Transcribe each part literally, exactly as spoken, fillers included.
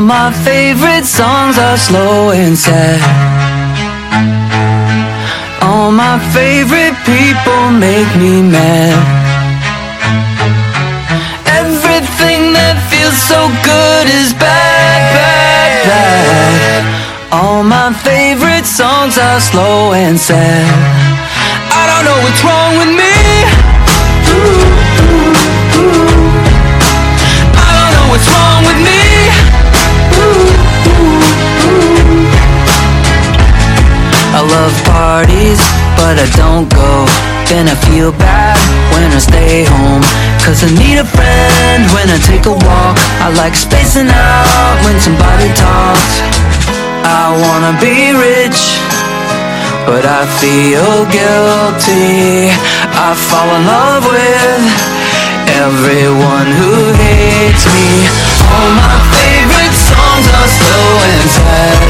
my favorite songs are slow and sad. All my favorite people make me mad. Everything that feels so good is bad, bad, bad. All my favorite songs are slow and sad. I don't know what's wrong with me. Ooh, ooh, ooh. I don't know what's wrong with me. Ooh, ooh, ooh. I love parties, but I don't go. Then I feel bad when I stay home, 'cause I need a friend when I take a walk. I like spacing out when somebody talks. I wanna be rich, but I feel guilty. I fall in love with everyone who hates me. All my favorite songs are slow and sad.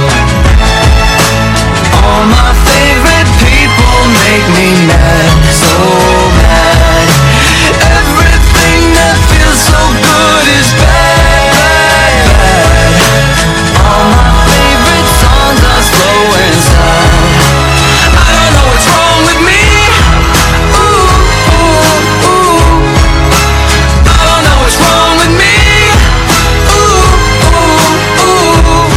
All my favorite people make me mad, so mad. Everything that feels so good is bad, bad, bad. All my favorite songs are slow and sad. I don't know what's wrong with me. Ooh, ooh, ooh. I don't know what's wrong with me. Ooh, ooh, ooh.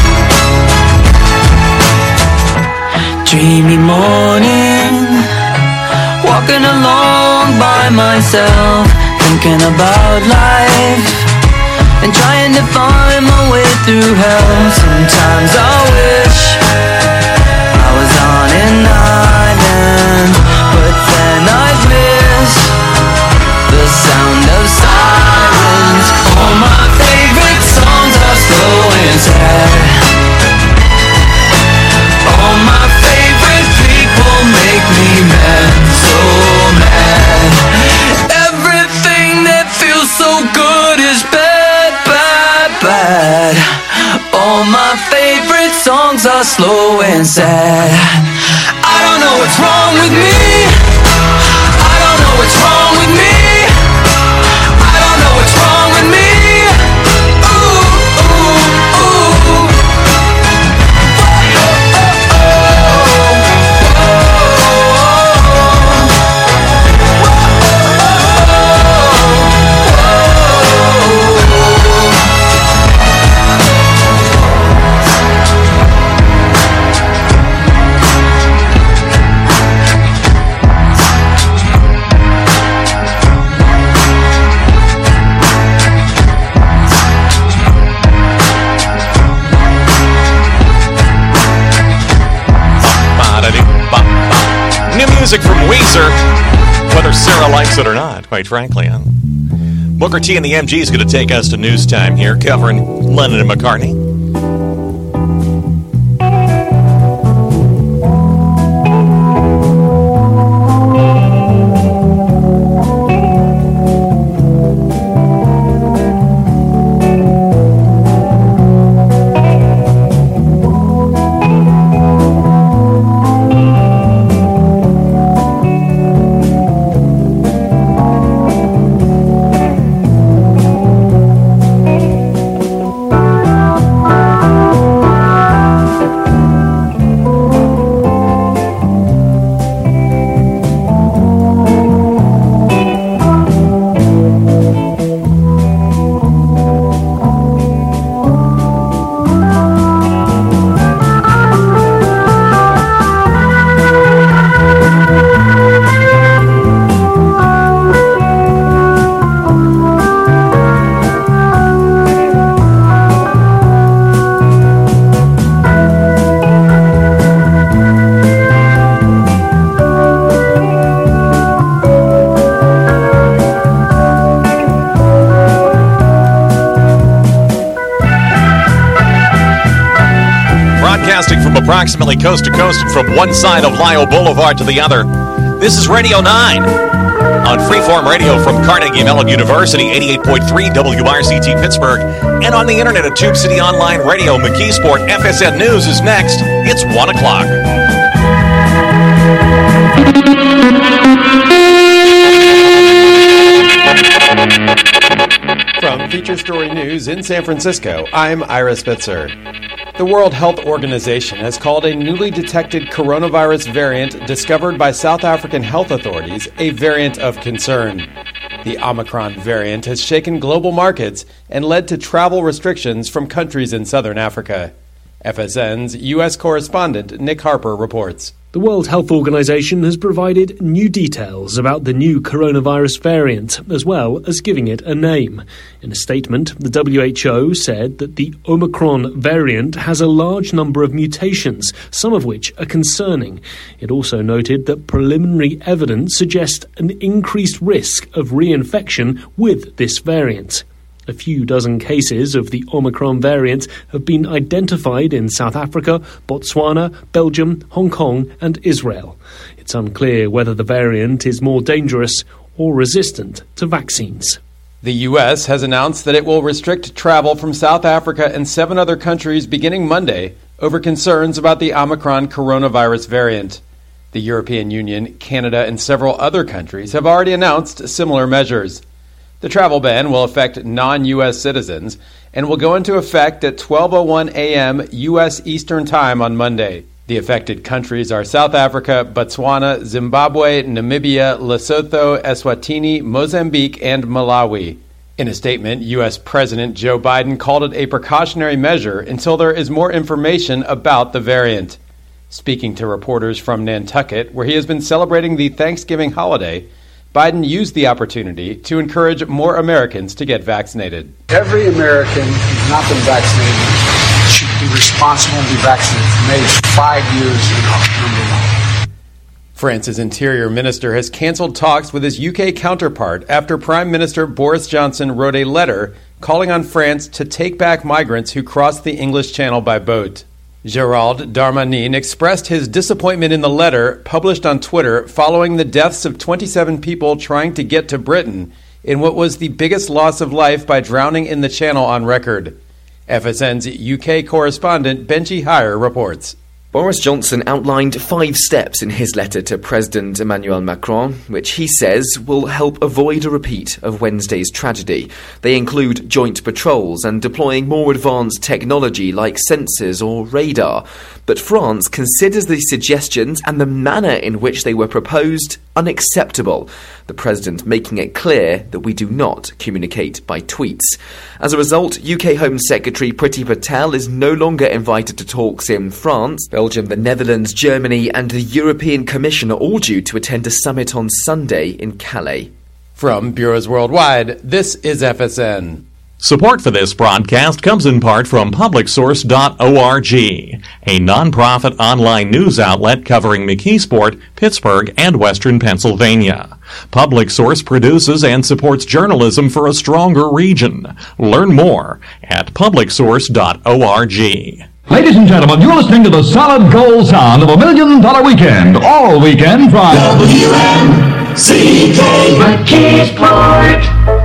Dreamy morning, walking along by myself, thinking about life and trying to find my way through hell. Sometimes I wish I was on an island, but then I'd miss the sound of sirens. All my favorite songs are slow and sad. All my favorite people make me mad, so mad. Everything that feels so good is bad, bad, bad. All my favorite songs are slow and sad. I don't know what's wrong with me. I don't know what's wrong with me. I don't know what's wrong with me. Ooh, ooh, ooh. Music from Weezer, whether Sarah likes it or not, quite frankly. Huh? Booker T and the M G is going to take us to news time here, covering Lennon and McCartney. Approximately coast to coast and from one side of Lyle Boulevard to the other. This is Radio nine on Freeform Radio from Carnegie Mellon University, eighty-eight point three W R C T Pittsburgh, and on the internet at Tube City Online Radio. McKeesport F S N News is next. It's one o'clock. From the Feature Story News in San Francisco, I'm Ira Spitzer. The World Health Organization has called a newly detected coronavirus variant discovered by South African health authorities a variant of concern. The Omicron variant has shaken global markets and led to travel restrictions from countries in southern Africa. F S N's U S correspondent Nick Harper reports. The World Health Organization has provided new details about the new coronavirus variant, as well as giving it a name. In a statement, the W H O said that the Omicron variant has a large number of mutations, some of which are concerning. It also noted that preliminary evidence suggests an increased risk of reinfection with this variant. A few dozen cases of the Omicron variant have been identified in South Africa, Botswana, Belgium, Hong Kong and Israel. It's unclear whether the variant is more dangerous or resistant to vaccines. The U S has announced that it will restrict travel from South Africa and seven other countries beginning Monday over concerns about the Omicron coronavirus variant. The European Union, Canada and several other countries have already announced similar measures. The travel ban will affect non-U S citizens and will go into effect at twelve oh one a.m. U S Eastern Time on Monday. The affected countries are South Africa, Botswana, Zimbabwe, Namibia, Lesotho, Eswatini, Mozambique, and Malawi. In a statement, U S President Joe Biden called it a precautionary measure until there is more information about the variant. Speaking to reporters from Nantucket, where he has been celebrating the Thanksgiving holiday, Biden used the opportunity to encourage more Americans to get vaccinated. Every American who's not been vaccinated should be responsible and be vaccinated from age five years and up, number one. France's interior minister has canceled talks with his U K counterpart after Prime Minister Boris Johnson wrote a letter calling on France to take back migrants who crossed the English Channel by boat. Gérald Darmanin expressed his disappointment in the letter published on Twitter following the deaths of twenty-seven people trying to get to Britain in what was the biggest loss of life by drowning in the Channel on record. F S N's U K correspondent Benji Heyer reports. Boris Johnson outlined five steps in his letter to President Emmanuel Macron, which he says will help avoid a repeat of Wednesday's tragedy. They include joint patrols and deploying more advanced technology like sensors or radar. But France considers these suggestions and the manner in which they were proposed unacceptable, the President making it clear that we do not communicate by tweets. As a result, U K Home Secretary Priti Patel is no longer invited to talks in France. Belgium, the Netherlands, Germany and the European Commission are all due to attend a summit on Sunday in Calais. From Bureaus Worldwide, this is F S N. Support for this broadcast comes in part from public source dot org, a nonprofit online news outlet covering McKeesport, Pittsburgh, and Western Pennsylvania. Public Source produces and supports journalism for a stronger region. Learn more at public source dot org. Ladies and gentlemen, you're listening to the solid gold sound of a million dollar weekend, all weekend from W M C K McKeesport.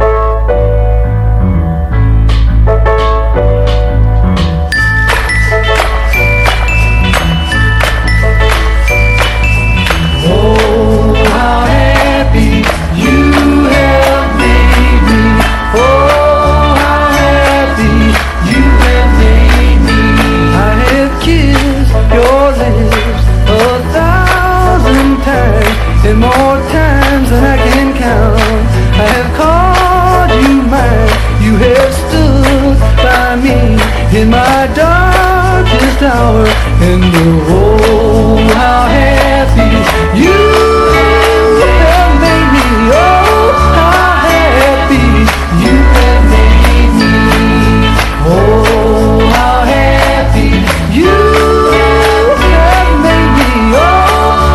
And more times than I can count, I have called you mine. You have stood by me in my darkest hour. And oh, how happy you have made me. Oh, how happy you have made me. Oh, how happy you have made me. Oh,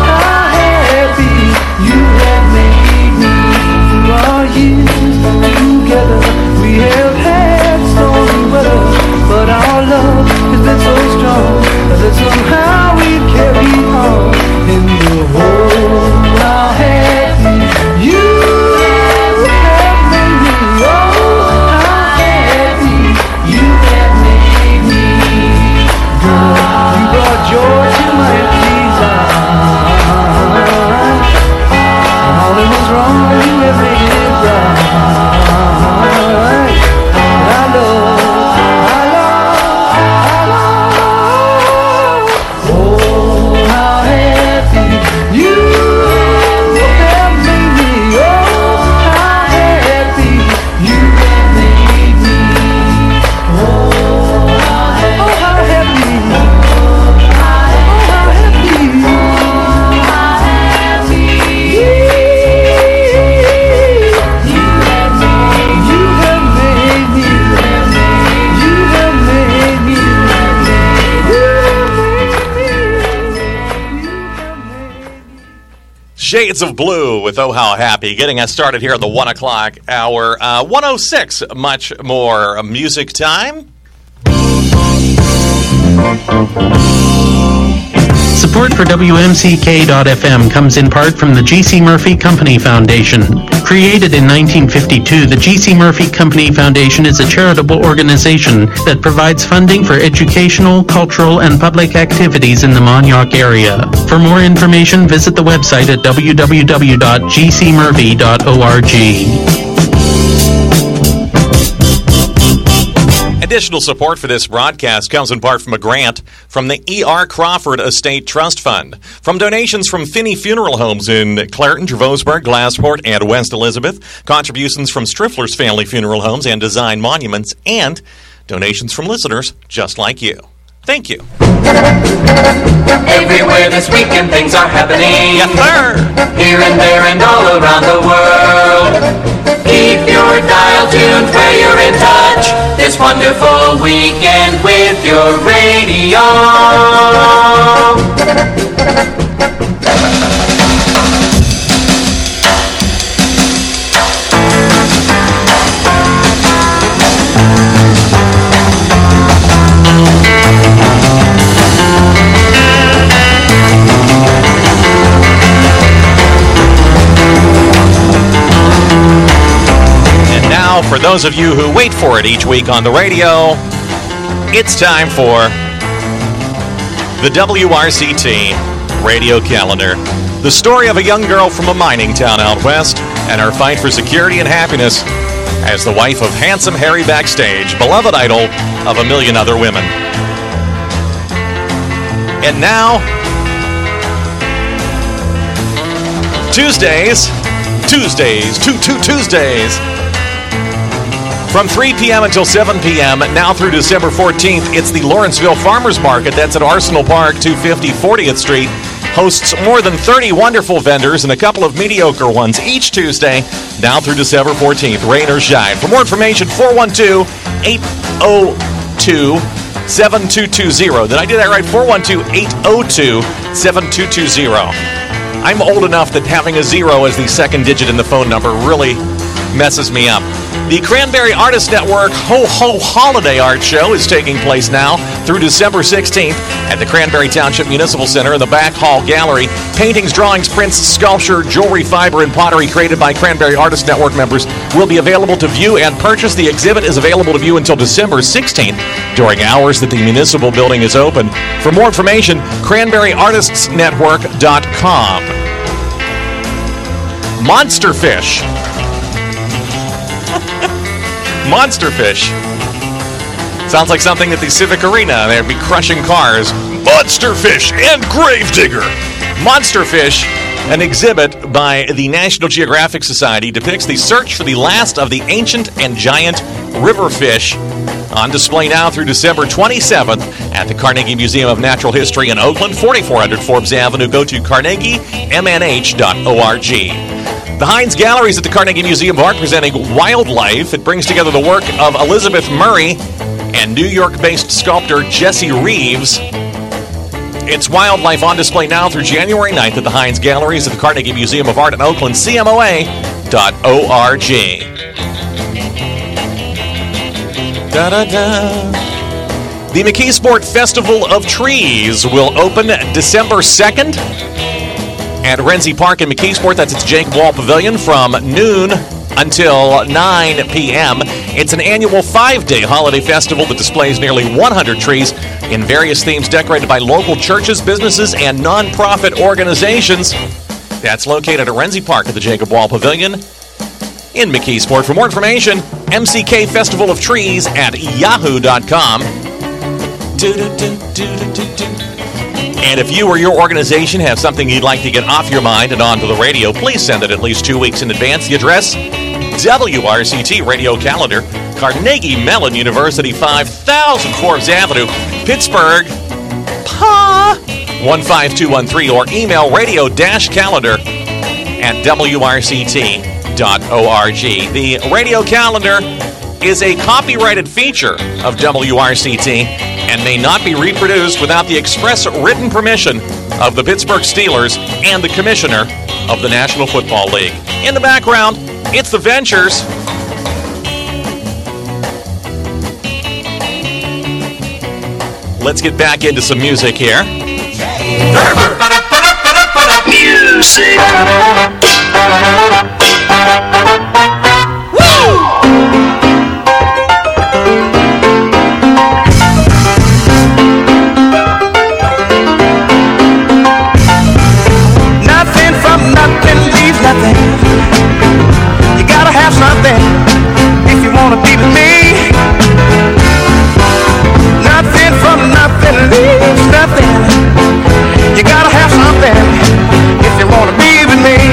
together we have had stormy weather, but our love has been so strong that somehow we Shades of Blue with Oh How Happy, getting us started here at the one o'clock hour. Uh, one oh six, much more music time. Support for W M C K dot F M comes in part from the G C Murphy Company Foundation. Created in nineteen fifty-two, the G C Murphy Company Foundation is a charitable organization that provides funding for educational, cultural, and public activities in the Mon-Yough area. For more information, visit the website at w w w dot g c murphy dot org. Additional support for this broadcast comes in part from a grant from the E R. Crawford Estate Trust Fund, from donations from Finney Funeral Homes in Clareton, Jervosburg, Glassport, and West Elizabeth, contributions from Striffler's Family Funeral Homes and Design Monuments, and donations from listeners just like you. Thank you. Everywhere this weekend things are happening. Yes, sir. Here and there and all around the world. Keep your dial tuned where you're in touch this wonderful weekend with your radio. For those of you who wait for it each week on the radio, it's time for the W R C T Radio Calendar. The story of a young girl from a mining town out west and her fight for security and happiness as the wife of handsome Harry Backstage, beloved idol of a million other women. And now, Tuesdays, Tuesdays, two, two Tuesdays. From three p.m. until seven p.m., now through December fourteenth, it's the Lawrenceville Farmers Market. That's at Arsenal Park, two fifty fortieth Street. Hosts more than thirty wonderful vendors and a couple of mediocre ones each Tuesday, now through December fourteenth, rain or shine. For more information, four one two, eight oh two, seven two two zero. Did I do that right? four one two, eight oh two, seven two two zero. I'm old enough that having a zero as the second digit in the phone number really messes me up. The Cranberry Artist Network Ho Ho Holiday Art Show is taking place now through December sixteenth at the Cranberry Township Municipal Center in the Back Hall Gallery. Paintings, drawings, prints, sculpture, jewelry, fiber, and pottery created by Cranberry Artist Network members will be available to view and purchase. The exhibit is available to view until December sixteenth during hours that the municipal building is open. For more information, cranberry artists network dot com. Monster Fish. Monster Fish. Sounds like something at the Civic Arena. They'd be crushing cars. Monster Fish and Gravedigger. Monster Fish, an exhibit by the National Geographic Society, depicts the search for the last of the ancient and giant river fish. On display now through December twenty-seventh at the Carnegie Museum of Natural History in Oakland, forty-four hundred Forbes Avenue. Go to carnegie m n h dot org. The Heinz Gallery is at the Carnegie Museum of Art presenting Wildlife. It brings together the work of Elizabeth Murray and New York-based sculptor Jesse Reeves. It's Wildlife on display now through January ninth at the Heinz Galleries at the Carnegie Museum of Art in Oakland, c m o a dot org. Da-da-da. The McKeesport Festival of Trees will open December second at Renzi Park in McKeesport. That's its Jacob Wall Pavilion from noon until nine p.m. It's an annual five-day holiday festival that displays nearly one hundred trees in various themes decorated by local churches, businesses, and non-profit organizations. That's located at Renzi Park at the Jacob Wall Pavilion in McKeesport. For more information, M C K Festival of Trees at yahoo dot com. And if you or your organization have something you'd like to get off your mind and onto the radio, please send it at least two weeks in advance. The address, W R C T Radio Calendar, Carnegie Mellon University, five thousand Forbes Avenue, Pittsburgh, Pa, one five two one three, or email radio-calendar at w r c t dot org. The radio calendar is a copyrighted feature of W R C T and may not be reproduced without the express written permission of the Pittsburgh Steelers and the commissioner of the National Football League. In the background, it's the Ventures. Let's get back into some music here. Music. Nothing from nothing leaves nothing. You gotta have something if you wanna be with me. Nothing from nothing leaves nothing. You gotta have something if you wanna be with me.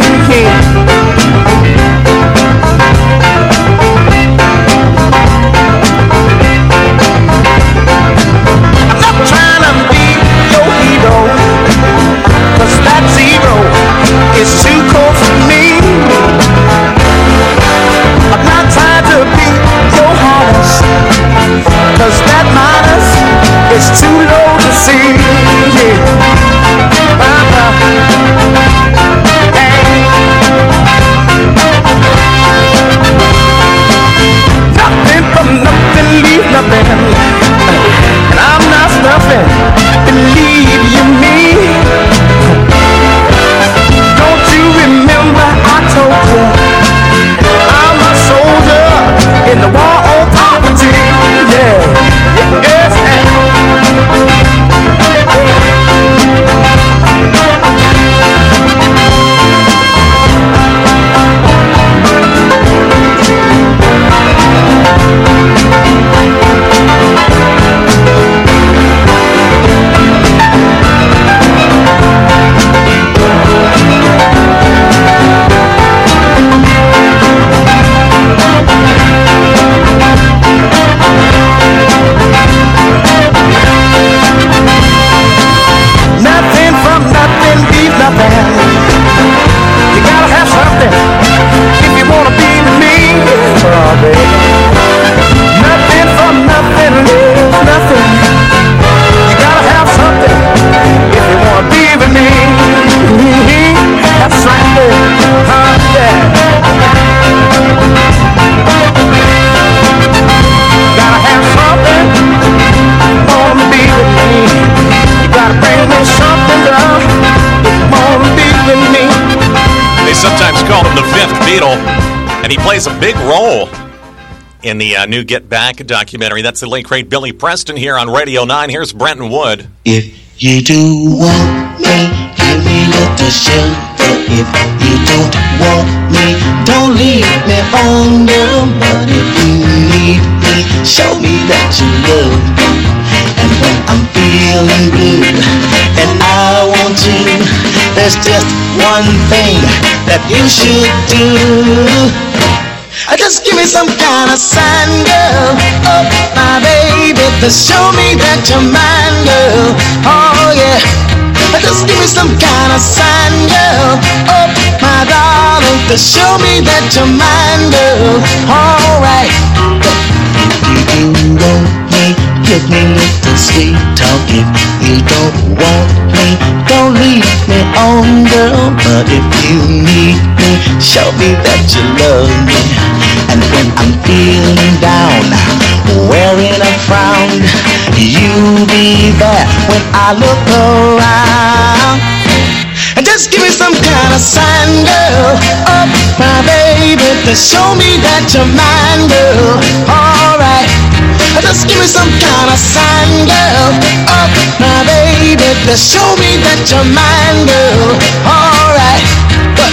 I'm not trying to be your hero, 'cause that zero is too cold for me. I'm not trying to be your harness, 'cause that minus is too low to see. Yeah. Uh-huh. Hey. Nothing from nothing leave nothing, and I'm not nothing, believe you me. Don't you remember I told you I'm a soldier in the war on poverty? Yeah, yes, nothing from nothing leave nothing. You gotta have something if you wanna be with me. Oh, baby. Nothing from nothing leaves nothing. You gotta have something if you wanna be with me. That's right, baby. Huh, yeah. Gotta have something, wanna be with me. You gotta bring me something, girl, wanna be with me. They sometimes call him the fifth Beatle, and he plays a big role in the uh, new Get Back documentary. That's the late great Billy Preston here on Radio nine. Here's Brenton Wood. If you do want me, give me little shelter. If you don't want me, don't leave me on, girl. But if you need me, show me that you love me. And when I'm feeling blue and I want you, there's just one thing that you should do. Just give me some kind of sign, girl. Oh, my baby, to show me that you're mine, girl. Oh, yeah. Just give me some kind of sign, girl. Oh, my darling, to show me that you're mine, girl. All right. If you do want me, give me little sweet talk. If you don't want me, don't leave me on, girl. But if you need me, show me that you love me. And when I'm feeling down, wearing a frown, you'll be there when I look around. And just give me some kind of sign, girl. Oh, my baby, to show me that you're mine, girl. All right. Just give me some kind of sign, girl. Oh, my baby, to show me that you're mine, girl. All right. But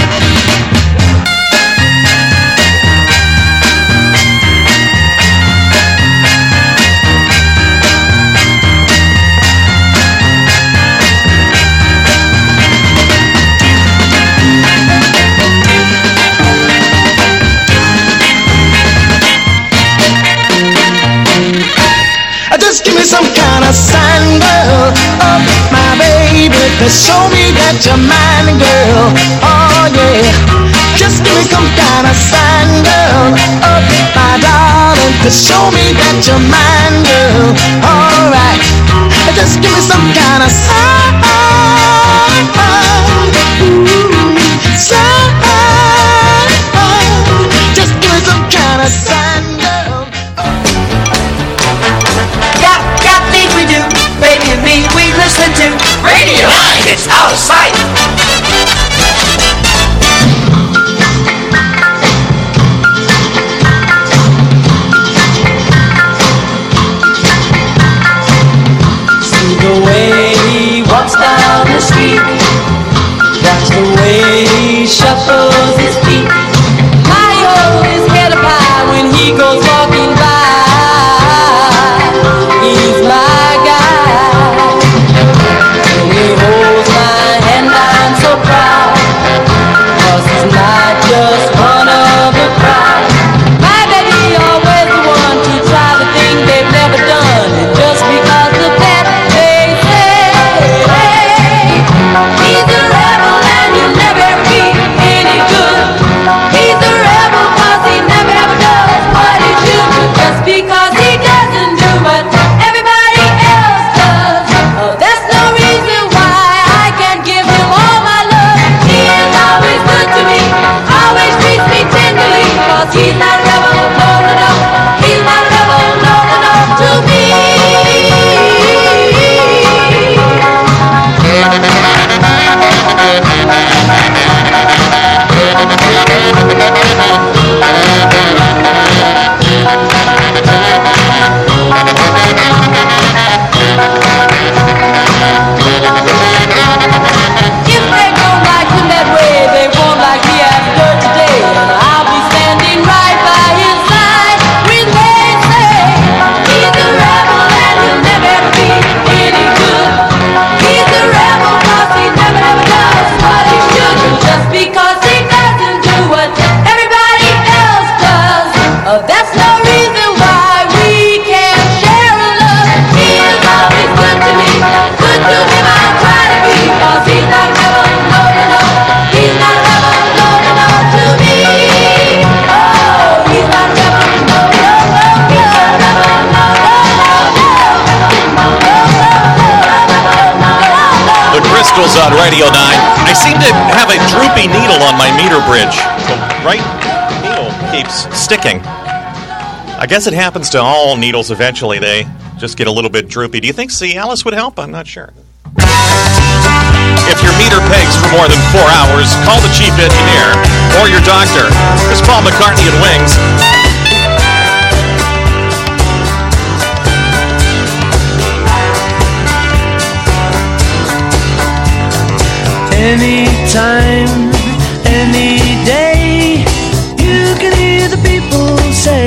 just give me some kind of sign, girl. Oh, my baby, to show me that you're mine, girl. Oh, yeah. Just give me some kind of sign, girl. Oh, my darling, to show me that you're mine, girl. All right. just give me some kind of sign. Ooh, sign. Just give me some kind of sign, girl. Got, got things we do, baby and me, we listen to Radio nine, it's out of sight. The way he walks down the street, that's the way he shuffles his feet. I always get a pie when he goes walking by. He's my guy. When he holds my hand, I'm so proud, 'cause he's not just one of a crowd. My baby always the one to try the thing they've never done, and just because of that, he's not a rebel, no, no, no. He's not a rebel, no, no, no, to me. If they don't like him that way, they won't like me after today. And I'll be standing right by his side when they say he's a rebel and he'll never ever be any good. He's a rebel 'cause he never ever does what he should do, just because he doesn't do what everybody else does. Uh, that's no reason why we can't share a love. He is always good to me, good to him I'll try to be, 'cause he's not a rebel, no, no, no. He's not a rebel, no, no, no, to me. Oh, he's not a rebel, no, no, no, no, rebel, no, no, no, no, The Crystals on Radio nine. I seem to have a droopy needle on my meter bridge. The right needle keeps sticking. I guess it happens to all needles eventually. They just get a little bit droopy. Do you think Cialis would help? I'm not sure. If your meter pegs for more than four hours, call the chief engineer or your doctor. Here's Paul McCartney and Wings. Anytime, any day, you can hear the people say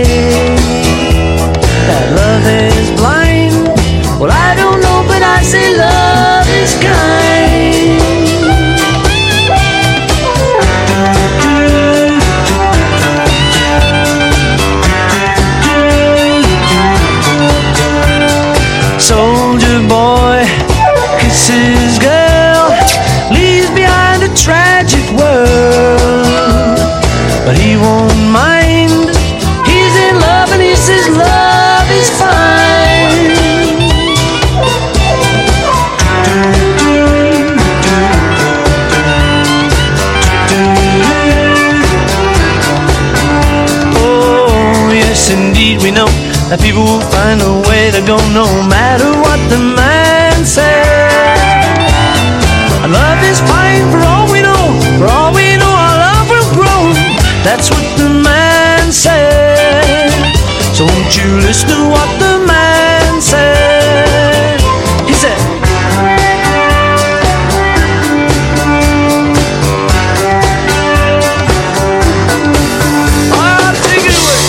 that love is blind. Well, I don't know, but I say love is kind. Soldier boy kisses girl, leaves behind a tragic world, but he won't mind. He's in love and he says love is fine. Oh yes, indeed we know that people will find a way to go no matter what the man says. Love is fine for all we know, for all we know our love will grow. That's what the man said. So won't you listen to what the man said? He said, oh, take it away.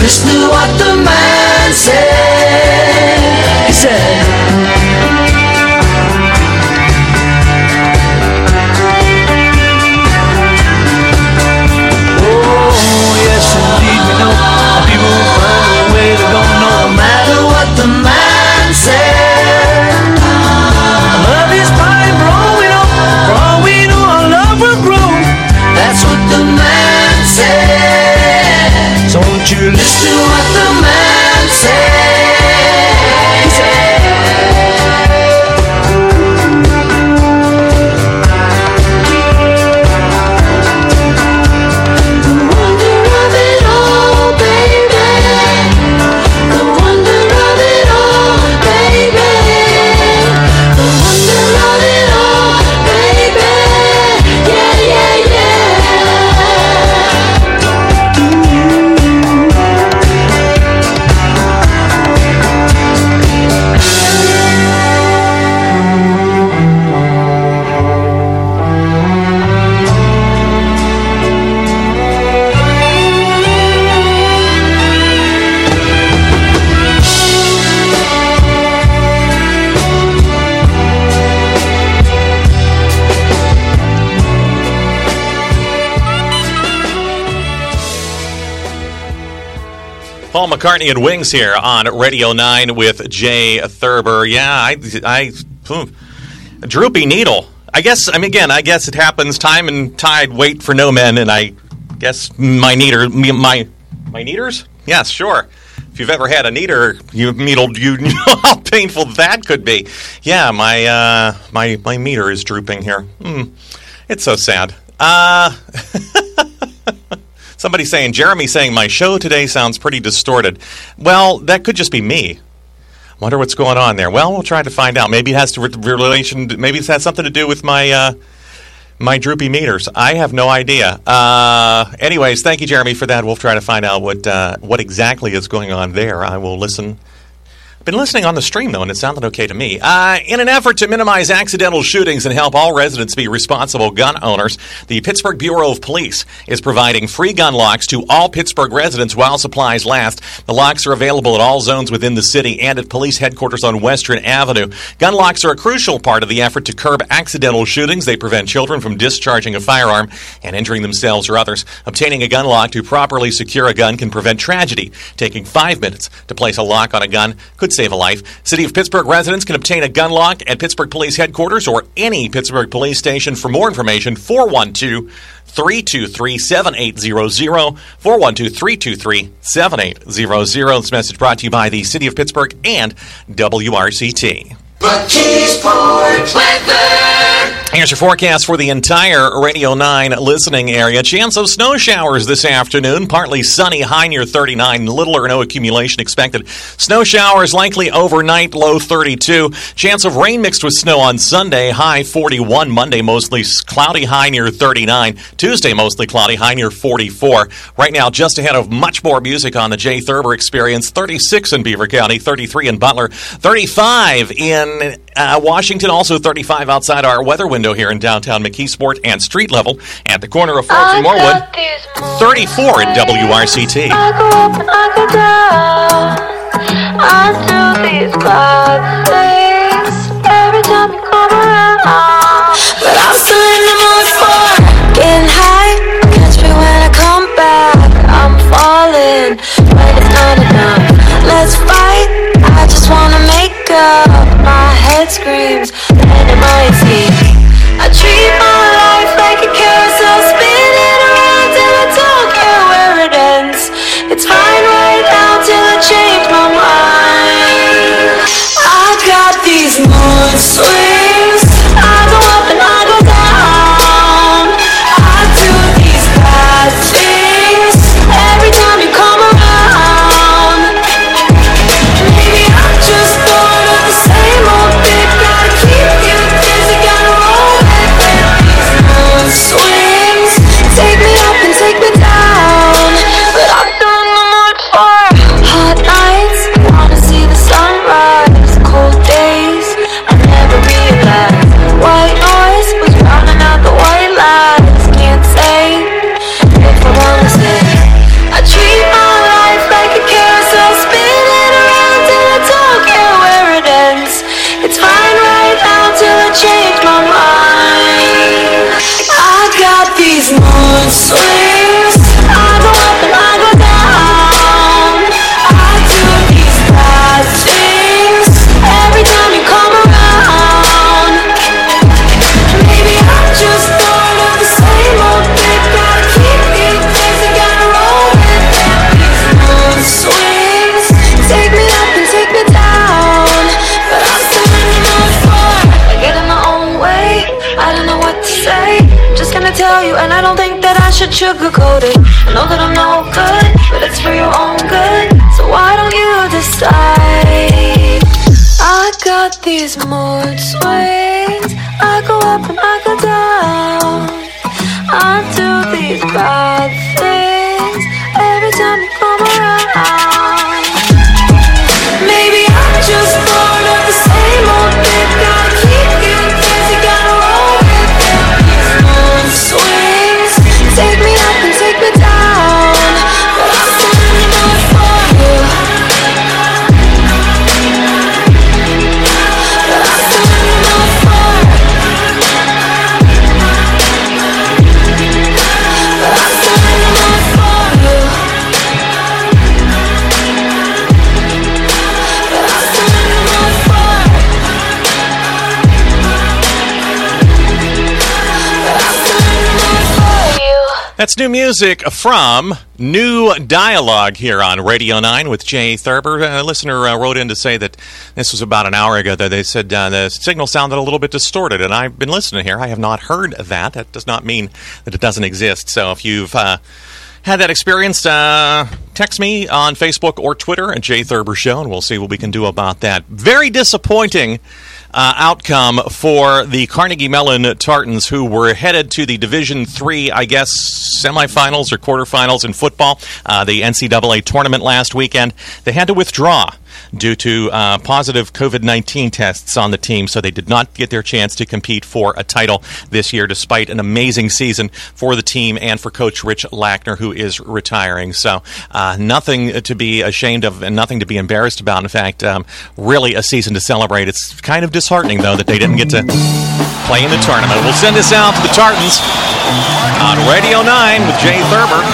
listen to what the man said. He said, oh, yes, indeed, we know people will find a way to go no matter what the man said. Love is fine for all we know, for all we know our love will grow. That's what the man said. So won't you listen to what the man said? He said, the wonder of it all, baby. The wonder of it all, baby. The wonder of it all, baby. Yeah, yeah, Paul McCartney and Wings here on Radio nine with Jay Thurber. Yeah, I, I, poof. Droopy Needle. I guess, I mean, again, I guess it happens. Time and tide wait for no men, and I guess my neater, my, my neaters? Yes, sure. If you've ever had a neater, you needled, you know how painful that could be. Yeah, my, uh, my, my meter is drooping here. Hmm. It's so sad. Uh... Somebody saying, Jeremy saying, my show today sounds pretty distorted. Well, that could just be me. Wonder what's going on there. Well, we'll try to find out. Maybe it has to re- relation. Maybe it has something to do with my uh, my droopy meters. I have no idea. Uh, anyways, thank you, Jeremy, for that. We'll try to find out what uh, what exactly is going on there. I will listen. I've been listening on the stream, though, and it sounded okay to me. Uh, in an effort to minimize accidental shootings and help all residents be responsible gun owners, the Pittsburgh Bureau of Police is providing free gun locks to all Pittsburgh residents while supplies last. The locks are available at all zones within the city and at police headquarters on Western Avenue. Gun locks are a crucial part of the effort to curb accidental shootings. They prevent children from discharging a firearm and injuring themselves or others. Obtaining a gun lock to properly secure a gun can prevent tragedy. Taking five minutes to place a lock on a gun could save a life. City of Pittsburgh residents can obtain a gun lock at Pittsburgh Police Headquarters or any Pittsburgh Police Station. For more information, four one two, three two three, seven eight zero zero, four one two, three two three, seven eight zero zero. This message brought to you by the City of Pittsburgh and W R C T. McKeesport weather. Here's your forecast for the entire Radio nine listening area. Chance of snow showers this afternoon. Partly sunny, high near thirty-nine. Little or no accumulation expected. Snow showers likely overnight, low thirty-two. Chance of rain mixed with snow on Sunday, high forty-one. Monday mostly cloudy, high near thirty-nine. Tuesday mostly cloudy, high near forty-four. Right now, just ahead of much more music on the Jay Thurber Experience. thirty-six in Beaver County, thirty-three in Butler, thirty-five in uh, Washington, also thirty-five outside our weather window here in downtown McKeesport, and street level at the corner of Fourth and Morwood, thirty-four at W R C T. I go up and I go down. I do these bad things every time you come around. But I'm still in the mood for getting high. Catch me when I come back. I'm falling, but it's not enough. Let's fight. I just wanna make up. My head screams, and it might see. I treat my life like a carousel, spinning around till I don't care where it ends. It's fine right now till I change my mind. I got these mood swings. I go up and I go down. I do these bad things every time you come around. Maybe I'm just bored of the same old thing. Gotta keep you busy, gotta roll with these these mood swings. I go up and I go down. I do these bad things every time you come around. Maybe I'm just bored of the same old thing. Gotta keep getting crazy, gotta roll with it. These mood swings take me up and take me down, but I'm still in the mood for you. But I'm still in the mood for you. But I'm still in the mood for you. But I'm still in the mood for you. But I'm still in the mood for you. That's new music from New Dialogue here on Radio nine with Jay Thurber. A listener uh, wrote in to say that this was about an hour ago that they said uh, the signal sounded a little bit distorted, and I've been listening here. I have not heard that. That does not mean that it doesn't exist. So if you've uh, had that experience, uh, text me on Facebook or Twitter at Jay Thurber Show, and we'll see what we can do about that. Very disappointing Uh, outcome for the Carnegie Mellon Tartans, who were headed to the Division three, I guess, semifinals or quarterfinals in football, uh, the N C double A tournament last weekend. They had to withdraw due to uh, positive covid nineteen tests on the team, so they did not get their chance to compete for a title this year, despite an amazing season for the team and for Coach Rich Lackner, who is retiring. So uh, nothing to be ashamed of and nothing to be embarrassed about. In fact, um, really a season to celebrate. It's kind of disheartening, though, that they didn't get to play in the tournament. We'll send this out to the Tartans on Radio nine with Jay Thurber.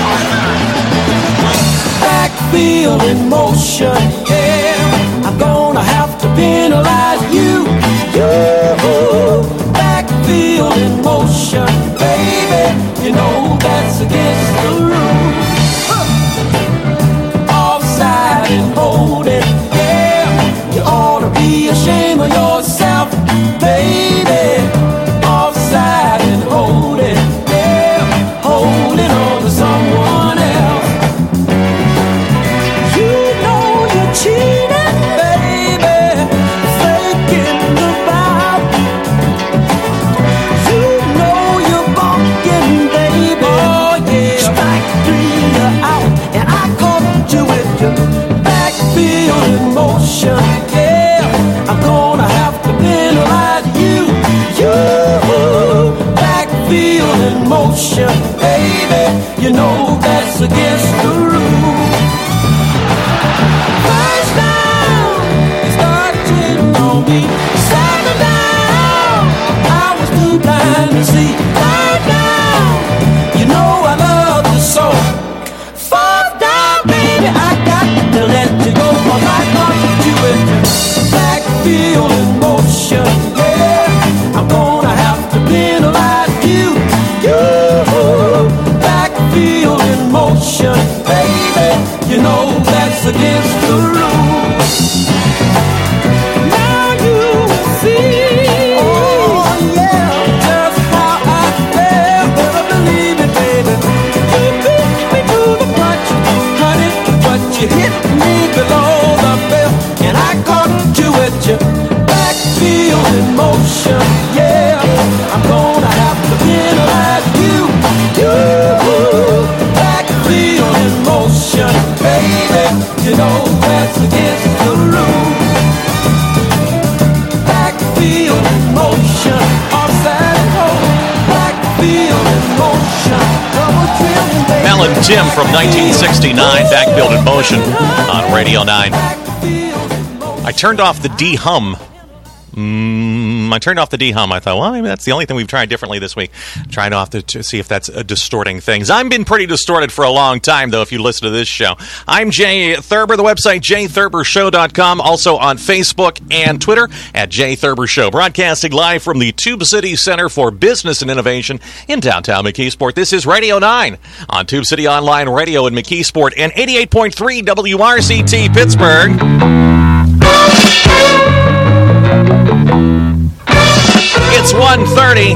Backfield in motion, yeah. I'm gonna have to penalize you. You, backfield in motion, baby. You know that's against the rules. Offside and holding, yeah. You ought to be ashamed of yourself, baby. Offside and holding, yeah. Holding on to someone else. Cheating, baby, faking the vibe. You know you're bunking, baby. Oh yeah, strike three, you're out, and I caught you with your backfield in motion. Yeah, I'm gonna have to penalize you. You, backfield in motion, baby. You know that's against the rules. Second down, I was too blind to see. Third down, you know I love you so. Fourth down, baby, I got to let you go. I might not put you in backfield in motion. Yeah, I'm gonna have to penalize you. You, backfield in motion, baby. You know that's against the rules. You hit me below the belt, and I caught you with your backfield in motion. Yeah, I'm gonna have to penalize you. You, backfield in motion, baby. You know that's against the rules. Backfield in motion, offside and hold. Backfield in motion, double trim, baby. Mellon Tim from nineteen sixty-nine, Backfield in Motion on Radio nine. I turned off the D-hum. Mm, I turned off the D-hum. I thought, well, maybe that's the only thing we've tried differently this week. Trying off to, to see if that's uh, distorting things. I've been pretty distorted for a long time, though, if you listen to this show. I'm Jay Thurber, the website jay thurber show dot com, also on Facebook and Twitter at Jay Thurber Show. Broadcasting live from the Tube City Center for Business and Innovation in downtown McKeesport. This is Radio nine on Tube City Online Radio in McKeesport and eighty-eight point three W R C T Pittsburgh. It's one thirty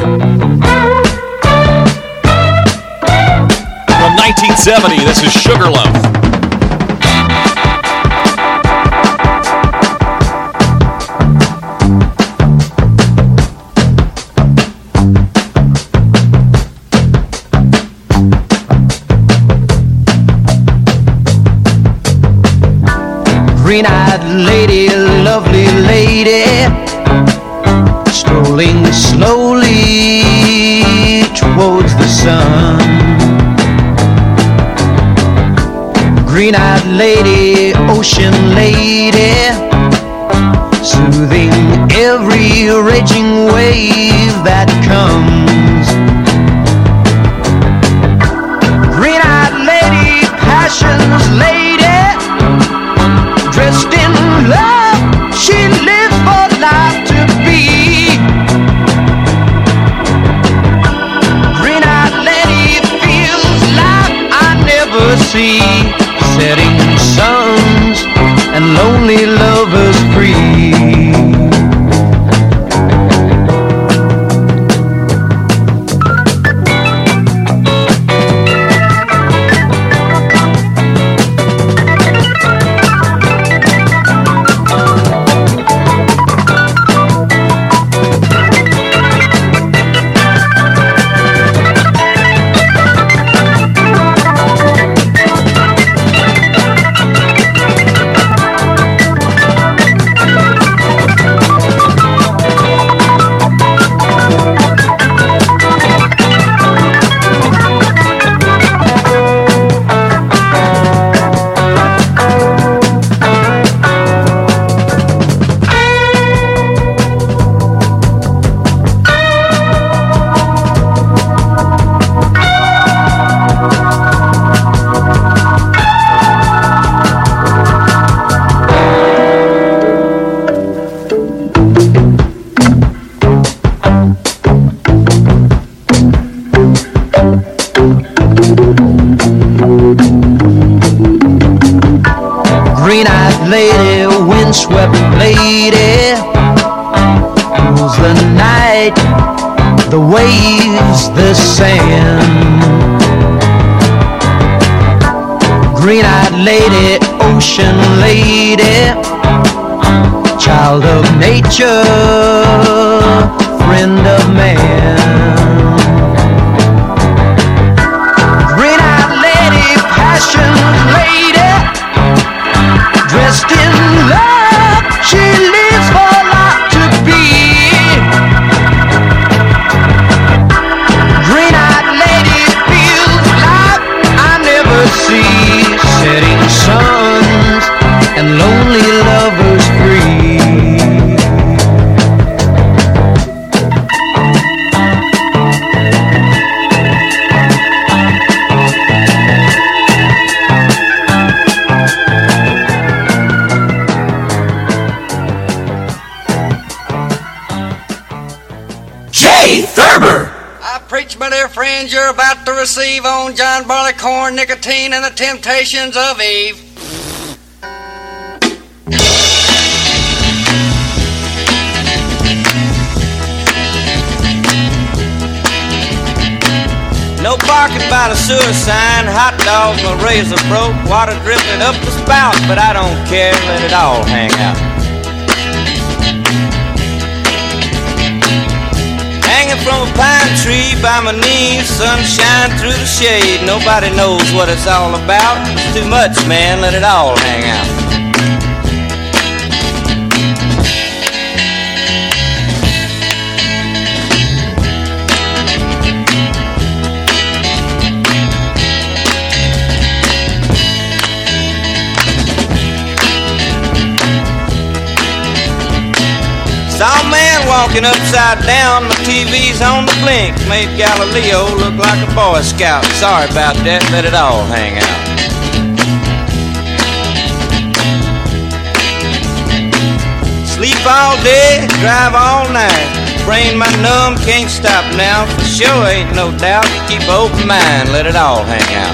from nineteen seventy. This is Sugarloaf. green-eyed lady, lovely lady, strolling slowly towards the sun. Green-eyed lady, ocean lady, soothing every raging wave that comes. Green-eyed lady, passion's lady, dressed in love, she lives for life to be. Green-eyed lady feels life I never see, setting suns and lonely lovers free. Green-eyed lady, windswept lady, rules the night, the waves, the sand. Green-eyed lady, ocean lady, child of nature, friend of man. Green-eyed lady, passion lady, dressed in love, she lives for life to be. Green-eyed lady feels life I never see, setting suns and lonely lovers free. Jay Thurber. I preach, my dear friends, you're about to receive on John Barleycorn, nicotine, and the temptations of Eve. No barking by the sewer sign, hot dogs, my razor broke, water dripping up the spout, but I don't care, let it all hang out. Hanging from a pine tree by my knees, sunshine through the shade. Nobody knows what it's all about. It's too much, man, let it all hang out. Saw a man walking upside down, my T V's on the blink, made Galileo look like a Boy Scout. Sorry about that, let it all hang out. Sleep all day, drive all night, brain my numb, can't stop now, for sure ain't no doubt, keep an open mind, let it all hang out.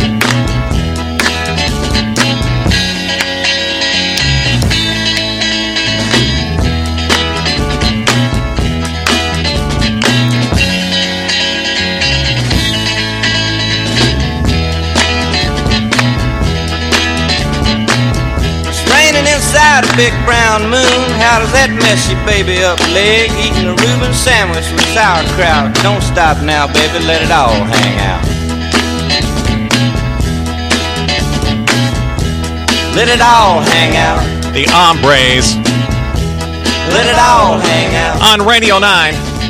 Inside a big brown moon, how does that mess your baby up leg? Eating a Reuben sandwich with sauerkraut. Don't stop now, baby, let it all hang out. Let it all hang out. The Hombres. Let it all hang out. On Radio nine.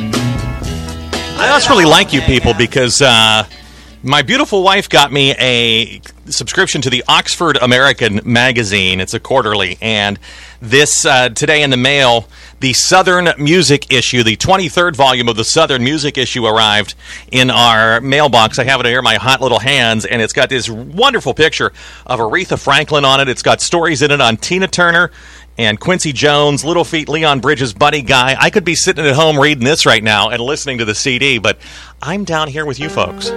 I just really like you people because uh, my beautiful wife got me a subscription to the Oxford American magazine. It's a quarterly. And this, uh, today in the mail, the Southern Music issue, the twenty-third volume of the Southern Music issue arrived in our mailbox. I have it here in my hot little hands, and it's got this wonderful picture of Aretha Franklin on it. It's got stories in it on Tina Turner and Quincy Jones, Little Feat, Leon Bridges, Buddy Guy. I could be sitting at home reading this right now and listening to the C D, but I'm down here with you folks.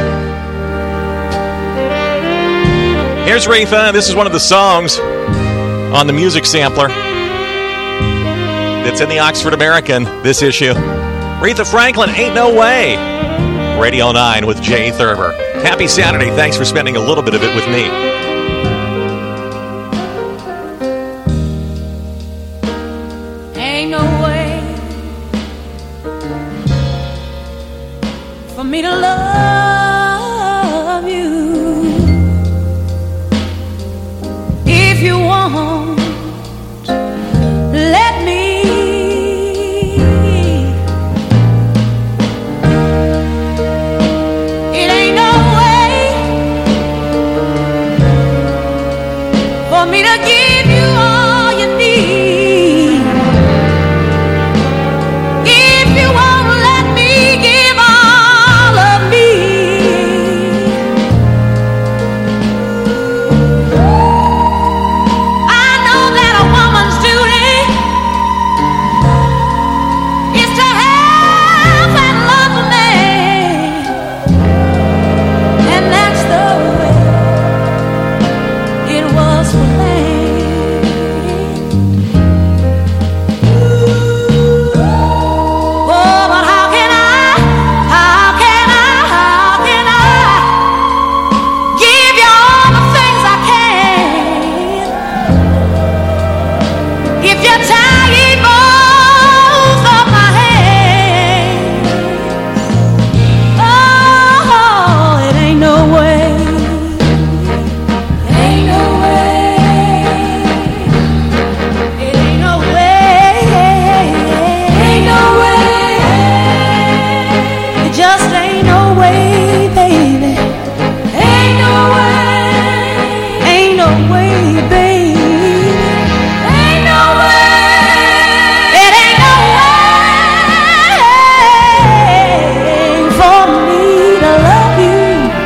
Here's Aretha. This is one of the songs on the music sampler. It's in the Oxford American, this issue. Aretha Franklin, Ain't No Way. Radio nine with Jay Thurber. Happy Saturday. Thanks for spending a little bit of it with me. Ain't no way for me to love you. If you want, let me. It ain't no way for me to give you all you need. If you won't let me give all of me, I know that a woman's duty is to have and love a man, and that's the way it was for me. Oh, but how can I, how can I, how can I give you all the things I can if you're tired both of my hands? Oh, it ain't no way, ain't no way, it ain't no way, ain't no way, it just ain't no way, baby, ain't no way, ain't no way, baby, ain't no way, it ain't no way for me to love you.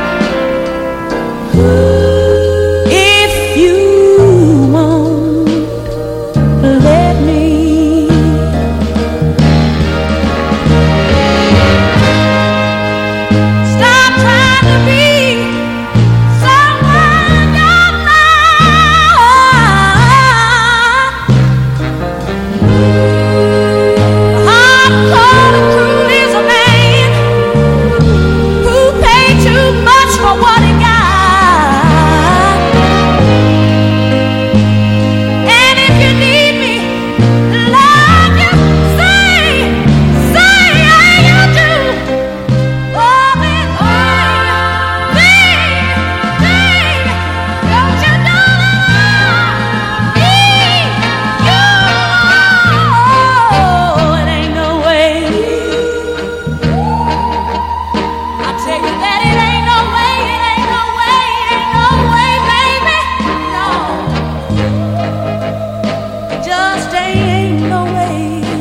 If you won't let me. Stop trying to be someone you're not. Hard-cold and cruel is a man who paid too much for what he got. And if you need me, love you, say, say how you do. Oh, baby, baby, baby, don't you know that I need you? It ain't no way. I tell you that it ain't no way, it ain't no way, it ain't no way, baby. No, it just ain't no way.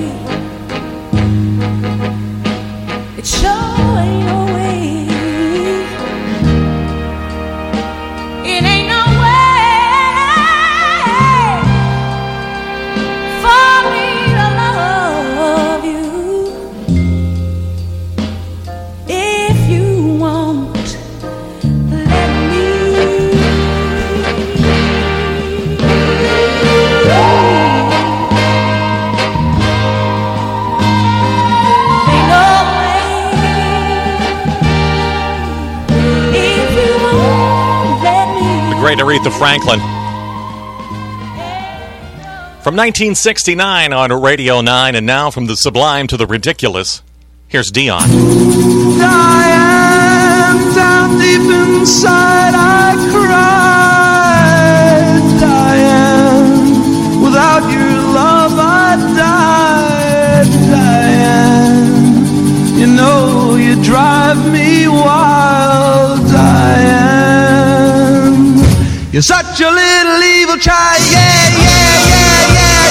It sure ain't no way. It ain't no way for me to love you. If you won't let me. Ain't no way. If you won't let me. The great Aretha Franklin. From nineteen sixty-nine on Radio nine, and now from the sublime to the ridiculous, here's Dion. Diane, down deep inside I cried. You're such a little evil child. Yeah, yeah, yeah, yeah,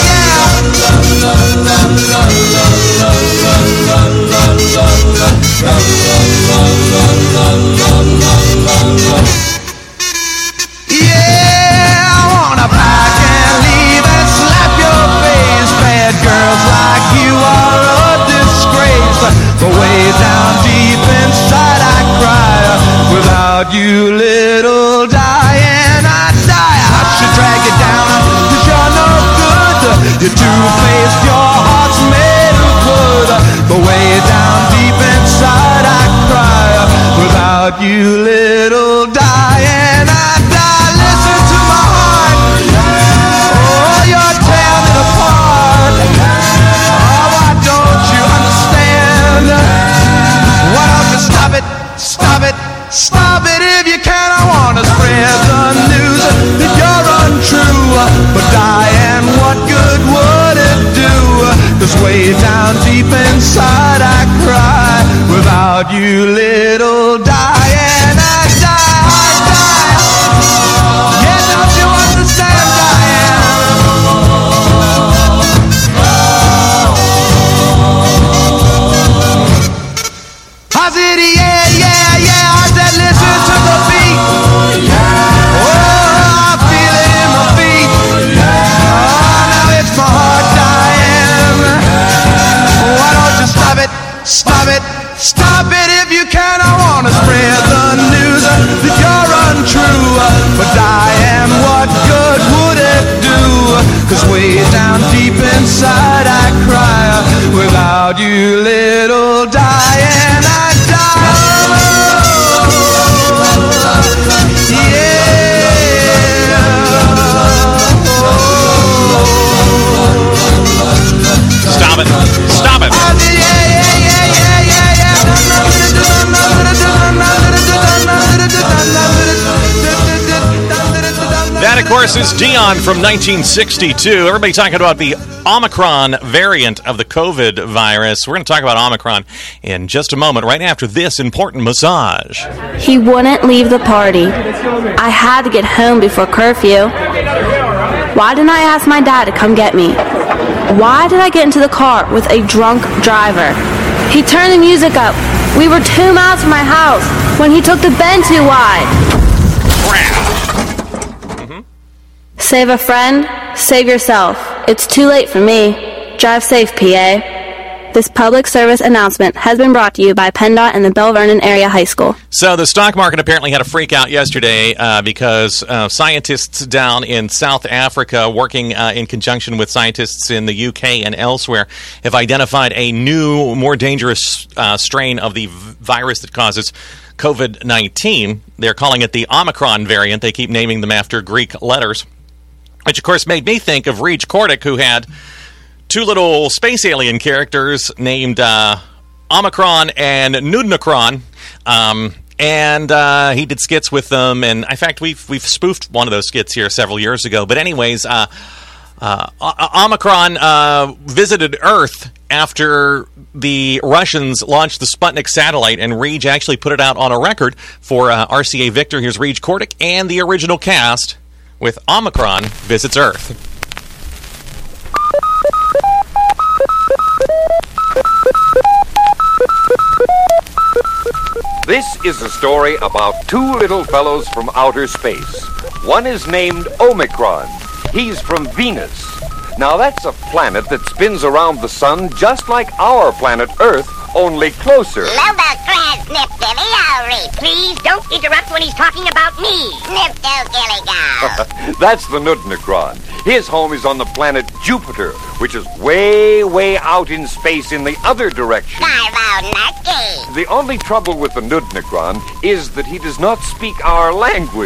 yeah, I wanna pack and leave and slap your face. Bad girls like you are a disgrace. But way down deep inside I cry. Without you, little Diane, I die. I should drag you down, cause you're no good. You're two-faced, your heart's made of wood. But way down deep inside I cry. Without you, little Diane, I die. Listen to my heart. Oh, you're tearing it apart. Oh, why don't you understand? Why don't you stop it, stop it, stop it if you can. I wanna spread the news that you're untrue. But Diane, what good would it do? Cause way down deep inside I cry. Without you, little Diane, I die, I die. Yeah, don't you understand, Diane? I said, yeah, yeah, yeah. I said, listen to the beat. Oh, I feel it in my feet. Oh, now it's my heart, Diane. Why don't you stop it, stop it, stop it if you can. I wanna spread the news that you're untrue. But Diane, what good would it do? Cause way down deep inside I cry. Without you, little Diane, I Stop it. Stop it. That, of course, is Dion from nineteen sixty-two. Everybody talking about the Omicron variant of the COVID virus. We're going to talk about Omicron in just a moment, right after this important massage. He wouldn't leave the party. I had to get home before curfew. Why didn't I ask my dad to come get me? Why did I get into the car with a drunk driver? He turned the music up. We were two miles from my house when he took the bend too wide. Mm-hmm. Save a friend, save yourself. It's too late for me. Drive safe, P A. This public service announcement has been brought to you by PennDOT and the Bell Vernon Area High School. So the stock market apparently had a freak out yesterday uh, because uh, scientists down in South Africa, working uh, in conjunction with scientists in the U K and elsewhere, have identified a new, more dangerous uh, strain of the v- virus that causes COVID nineteen. They're calling it the Omicron variant. They keep naming them after Greek letters, which, of course, made me think of Reg Cordic, who had two little space alien characters named uh, Omicron and Nudnicron, um, and uh, he did skits with them. And in fact, we've we've spoofed one of those skits here several years ago. But anyways, uh, uh, Omicron uh, visited Earth after the Russians launched the Sputnik satellite, and Reg actually put it out on a record for uh, R C A Victor. Here's Reg Cordic and the original cast with Omicron Visits Earth. This is a story about two little fellows from outer space. One is named Omicron. He's from Venus. Now that's a planet that spins around the sun just like our planet Earth, only closer. Lobo Crab, Nifty, Lowry, please don't interrupt when he's talking about me. Nifty Gilligan. That's the Nudnicron. His home is on the planet Jupiter, which is way, way out in space in the other direction. The only trouble with the Nudnicron is that he does not speak our language.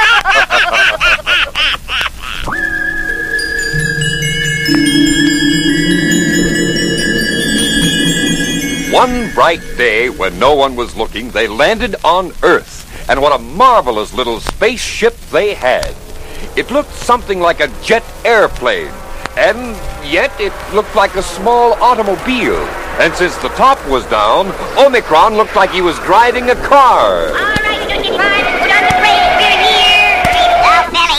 One bright day, when no one was looking, they landed on Earth. And what a marvelous little spaceship they had. It looked something like a jet airplane, and yet it looked like a small automobile. And since the top was down, Omicron looked like he was driving a car. All right, Nudnicron, put on the brakes, we're here. Seatbelt belly.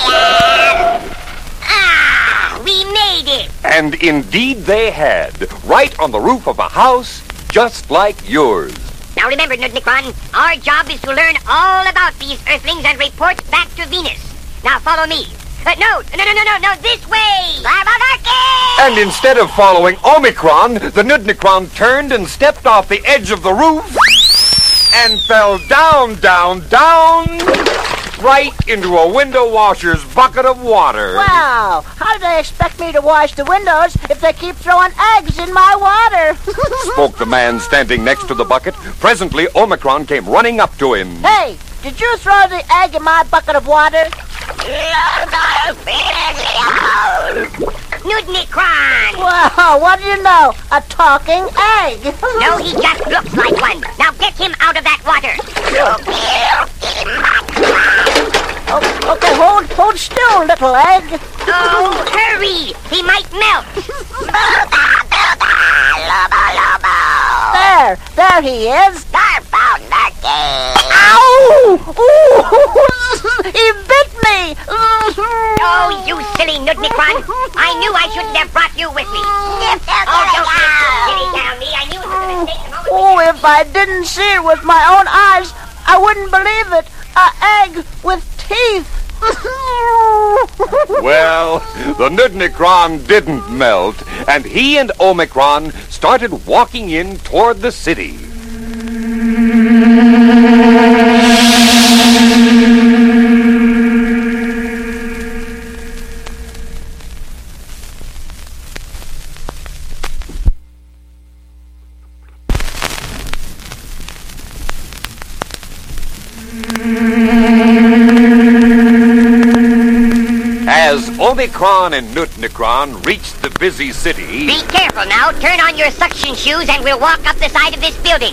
And indeed they had, right on the roof of a house just like yours. Now remember, Nudnikron, our job is to learn all about these Earthlings and report back to Venus. Now follow me. Uh, no, no, no, no, no, no, this way! And instead of following Omicron, the Nudnikron turned and stepped off the edge of the roof and fell down, down, down, right into a window washer's bucket of water. Wow, how do they expect me to wash the windows if they keep throwing eggs in my water? Spoke the man standing next to the bucket. Presently, Omicron came running up to him. Hey, did you throw the egg in my bucket of water? Nudnikron! Wow, what do you know? A talking egg. No, he just looks like one. Now get him out of that water. Oh, okay, hold, hold still, little egg. Oh, hurry! He might melt. There, there he is. Ow! Ooh, he bit me. Oh, you silly Nudnikron. I knew I shouldn't have brought you with me. Oh, don't get so silly down me. I knew it was a mistake. Oh, if I didn't see it with my own eyes, I wouldn't believe it. An egg with teeth. Well, the Nudnikron didn't melt, and he and Omicron started walking in toward the city. As Omicron and Nudnikron reached the busy city... Be careful now. Turn on your suction shoes and we'll walk up the side of this building.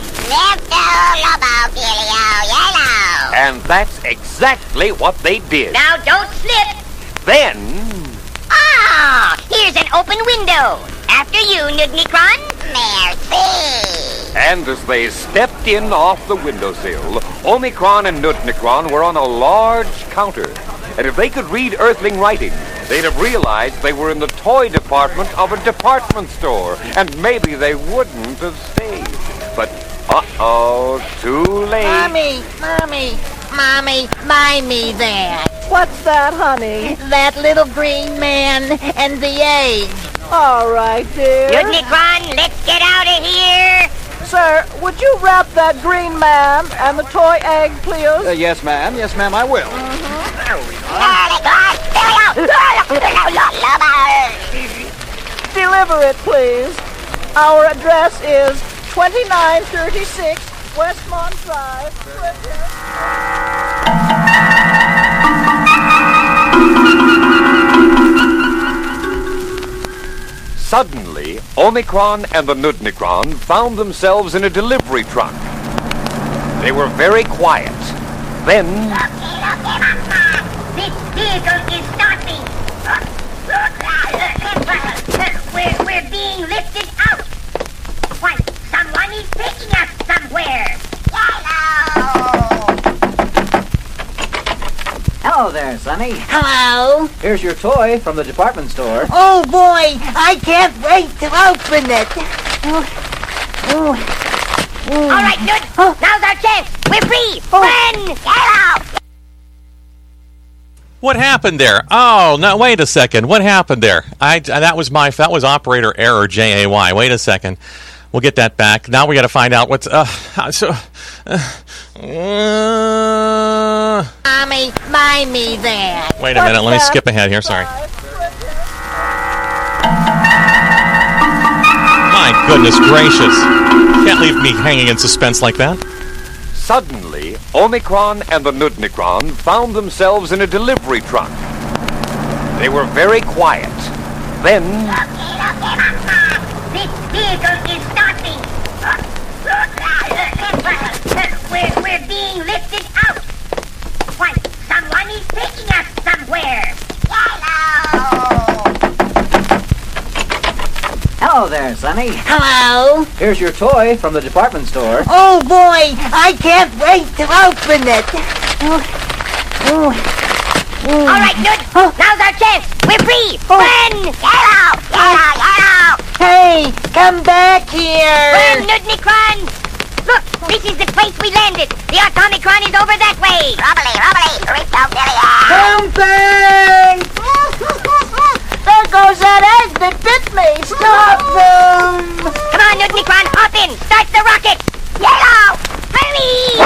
And that's exactly what they did. Now don't slip. Then... Ah! Here's an open window. After you, Nudnikron. Merci. And as they stepped in off the windowsill, Omicron and Nudnikron were on a large counter. And if they could read Earthling writing, they'd have realized they were in the toy department of a department store. And maybe they wouldn't have stayed. But, uh-oh, too late. Mommy, Mommy, Mommy, buy me that. What's that, honey? That little green man and the egg. All right, dear. Nudnikron, let's get out of here. Sir, would you wrap that green man and the toy egg, please? Uh, yes, ma'am. Yes, ma'am, I will. Deliver it, please. Our address is twenty-nine thirty-six Westmont Drive. Suddenly, Omicron and the Nudnikron found themselves in a delivery truck. They were very quiet. Then... This vehicle is stopping. We're, we're being lifted out. Why, someone is taking us somewhere. Hello there, Sonny. Hello. Here's your toy from the department store. Oh, boy, I can't wait to open it. Oh, oh, oh. All right, Nud, oh. Now's our chance. We're free. Oh. Run. Hello. What happened there? Oh, no, wait a second. What happened there? I, that was my, that was operator error, J A Y. Wait a second. We'll get that back. Now we got to find out what's, uh, so, uh, uh, Mommy, buy me that. Wait a minute. Let me skip ahead here. Sorry. My goodness gracious. Can't leave me hanging in suspense like that. Suddenly, Omicron and the Nudnikron found themselves in a delivery truck. They were very quiet. Then... This vehicle is stopping. We're, we're being lifted out. Why, someone is taking us somewhere. Hello there, Sonny. Hello. Here's your toy from the department store. Oh, boy, I can't wait to open it. Oh, oh, oh. All right, Nud, now's our chance. We're free. Oh. Run. Get out. Get out. here. Well, Nudnicron! Look, this is the place we landed. The Automicron is over that way. Rubbly, rubbly, Something! There goes that egg that bit me. Stop them! Come on, Nudnicron, hop in. Start the rocket. Yellow! Hurry!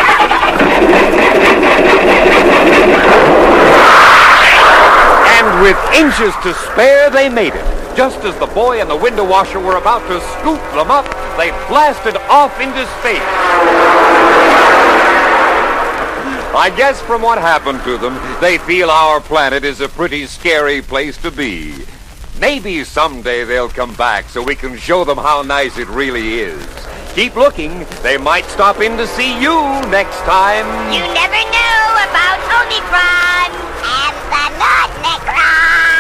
And with inches to spare, they made it. Just as the boy and the window washer were about to scoop them up, they blasted off into space. I guess from what happened to them, they feel our planet is a pretty scary place to be. Maybe someday they'll come back so we can show them how nice it really is. Keep looking. They might stop in to see you next time. You never know about Omicron and the Nudnicron.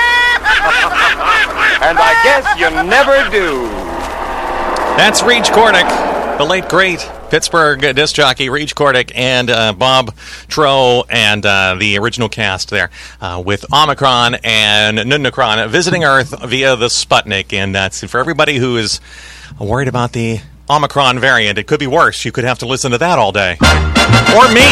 And I guess you never do. That's Reg Cordick, the late, great Pittsburgh disc jockey, Reg Cordick, and uh, Bob Trow, and uh, the original cast there uh, with Omicron and Nudnicron visiting Earth via the Sputnik. And that's for everybody who is worried about the Omicron variant. It could be worse. You could have to listen to that all day. Or me.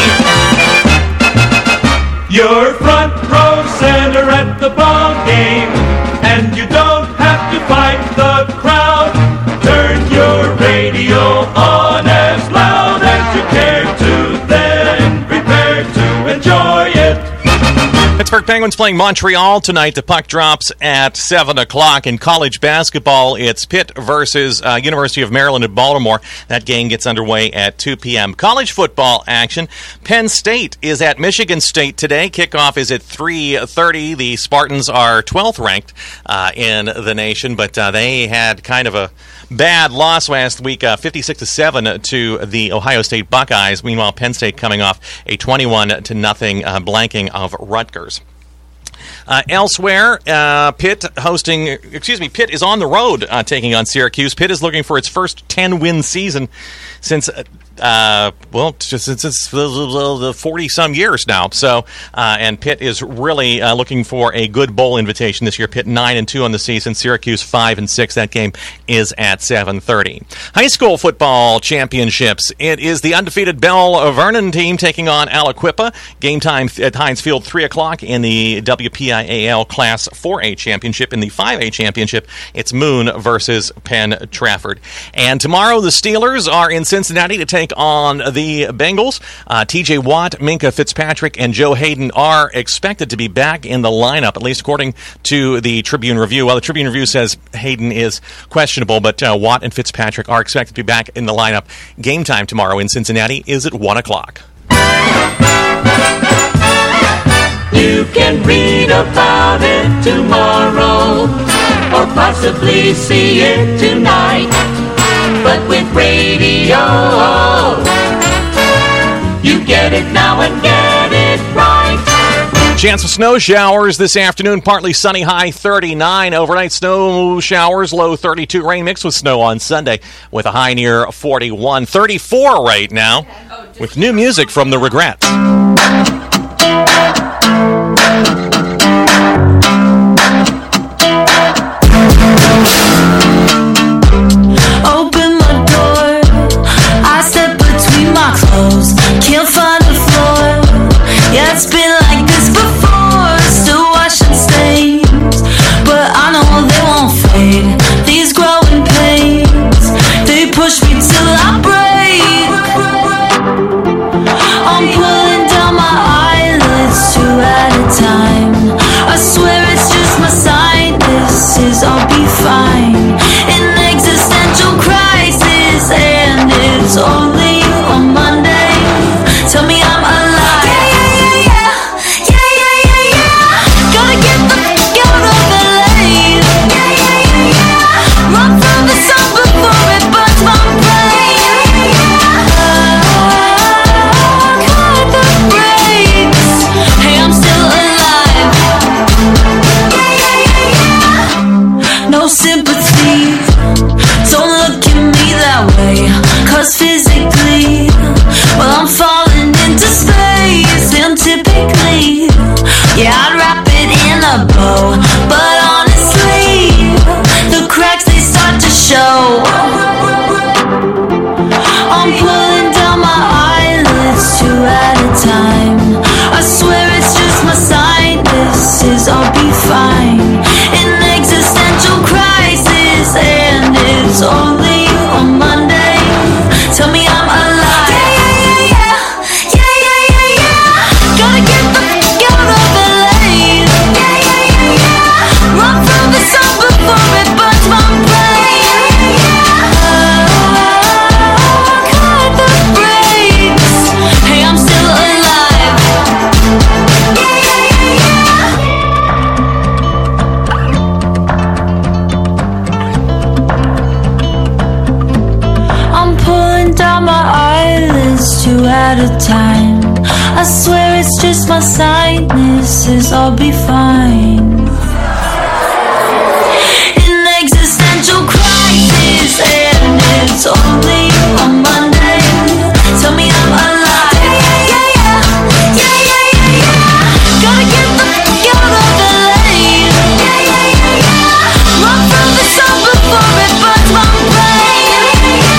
You're front row center at the ball game, and you don't have to fight the crowd. Turn your radio on as loud as you care to, then prepare to enjoy it. Pittsburgh Penguins playing Montreal tonight. The puck drops at seven o'clock. In college basketball, it's Pitt versus uh, University of Maryland at Baltimore. That game gets underway at two p.m. College football action. Penn State is at Michigan State today. Kickoff is at three thirty. The Spartans are twelfth ranked uh, in the nation, but uh, they had kind of a bad loss last week, uh, fifty-six to seven to the Ohio State Buckeyes. Meanwhile, Penn State coming off a twenty-one to nothing uh, blanking of Rutgers. Uh, elsewhere, uh, Pitt hosting, excuse me, Pitt is on the road uh, taking on Syracuse. Pitt is looking for its first ten-win season since, uh, well, since it's the forty-some years now. So, uh, and Pitt is really uh, looking for a good bowl invitation this year. Pitt nine and two on the season, Syracuse five and six. That game is at seven thirty. High school football championships. It is the undefeated Bell Vernon team taking on Aliquippa. Game time at Heinz Field, three o'clock in the W P I A L Class four A championship. In the five A championship, it's Moon versus Penn Trafford. And tomorrow, the Steelers are in Cincinnati to take on the Bengals. Uh, T J Watt, Minka Fitzpatrick, and Joe Hayden are expected to be back in the lineup, at least according to the Tribune Review. Well, the Tribune Review says Hayden is questionable, but uh, Watt and Fitzpatrick are expected to be back in the lineup. Game time tomorrow in Cincinnati is at one o'clock. You can read about it tomorrow, or possibly see it tonight. But with radio, you get it now and get it right. Chance of snow showers this afternoon, partly sunny, high thirty-nine. Overnight snow showers, low thirty-two. Rain mixed with snow on Sunday with a high near forty-one. thirty-four right now with new music from The Regrets. Open my door, I step between my clothes, can't find the floor. Yeah, it's been like this before, still washing stains, but I know they won't fade. These growing pains, they push me till I break. I'm pulling down my eyelids two at a time. I swear it's just my sinuses, I'll be fine. An existential crisis, and it's only on Monday. Tell me I'm alive. Yeah, yeah, yeah, yeah, yeah, yeah, yeah, yeah. Gotta get the f*** out of L A. Yeah, yeah, yeah, yeah. Run from the sun before it burns my brain. Yeah, yeah, yeah. Cut the brakes. Hey, I'm still alive. Yeah, yeah, yeah, yeah. No sympathy. Don't look at me that way, cause physically, well, I'm falling into space. And typically, yeah, I'd wrap it in a bow, but honestly, the cracks they start to show. fine. An existential crisis, and it's only on Monday. Tell me I'm alive. Yeah, yeah, yeah, yeah, yeah, yeah, yeah, yeah. Gotta get the f*** out of L A. Yeah, yeah, yeah, yeah. Run from the sun before it burns my brain. Oh, cut the brakes. Hey, I'm still alive. Yeah, yeah, yeah, yeah. I'm pulling down my eyelids two at a time. I swear it's just my sinuses, I'll be fine. An existential crisis, and it's only on Monday. Tell me I'm alive. Yeah, yeah, yeah, yeah, yeah, yeah, yeah. Gotta get the f*** out of L A. Yeah, yeah, yeah, yeah. Run from the sun before it burns my brain.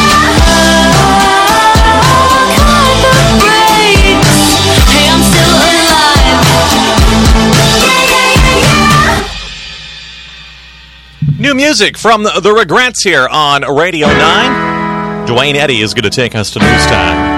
Oh, cut the brakes. Hey, I'm still alive. Yeah, yeah, yeah, yeah. New music from the, the Regrets here on Radio nine. Dwayne Eddy is going to take us to news time.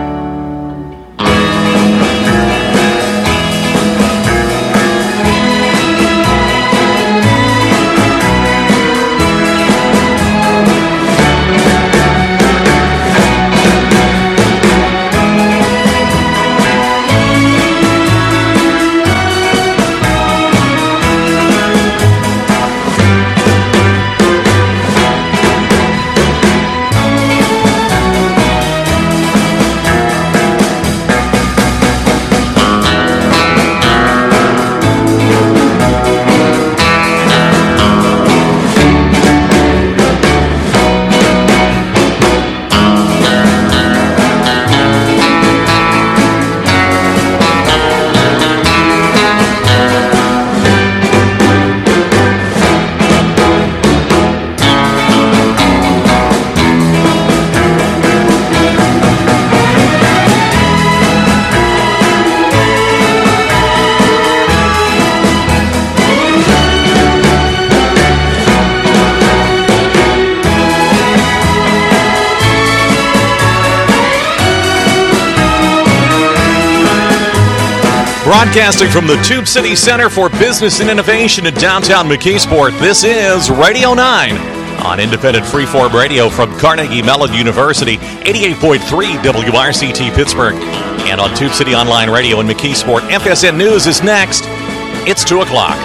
Broadcasting from the Tube City Center for Business and Innovation in downtown McKeesport, this is Radio nine on Independent Freeform Radio from Carnegie Mellon University, eighty-eight point three W R C T Pittsburgh, and on Tube City Online Radio in McKeesport. F S N News is next. It's two o'clock.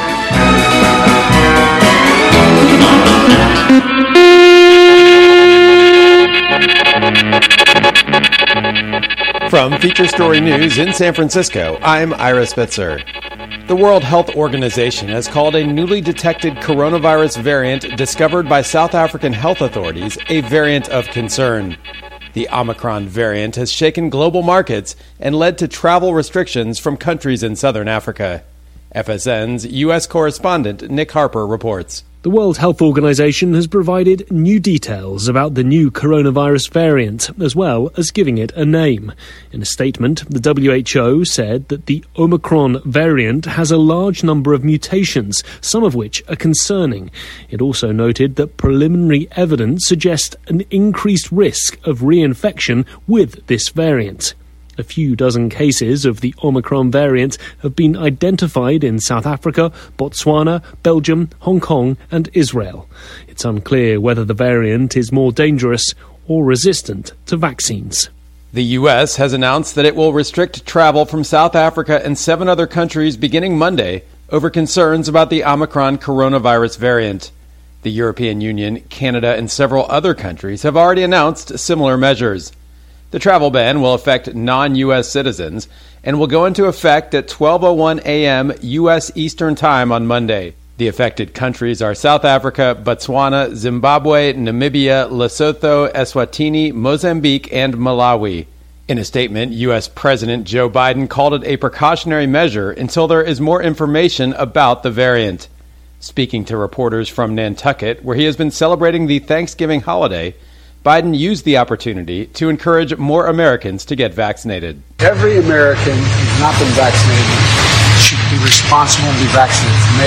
From Feature Story News in San Francisco, I'm Ira Spitzer. The World Health Organization has called a newly detected coronavirus variant discovered by South African health authorities a variant of concern. The Omicron variant has shaken global markets and led to travel restrictions from countries in southern Africa. F S N's U S correspondent Nick Harper reports. The World Health Organization has provided new details about the new coronavirus variant, as well as giving it a name. In a statement, the W H O said that the Omicron variant has a large number of mutations, some of which are concerning. It also noted that preliminary evidence suggests an increased risk of reinfection with this variant. A few dozen cases of the Omicron variant have been identified in South Africa, Botswana, Belgium, Hong Kong and Israel. It's unclear whether the variant is more dangerous or resistant to vaccines. The U S has announced that it will restrict travel from South Africa and seven other countries beginning Monday over concerns about the Omicron coronavirus variant. The European Union, Canada and several other countries have already announced similar measures. The travel ban will affect non-U S citizens and will go into effect at twelve oh one a.m. U S Eastern Time on Monday. The affected countries are South Africa, Botswana, Zimbabwe, Namibia, Lesotho, Eswatini, Mozambique, and Malawi. In a statement, U S President Joe Biden called it a precautionary measure until there is more information about the variant. Speaking to reporters from Nantucket, where he has been celebrating the Thanksgiving holiday, Biden used the opportunity to encourage more Americans to get vaccinated. Every American who's not been vaccinated should be responsible and be vaccinated from age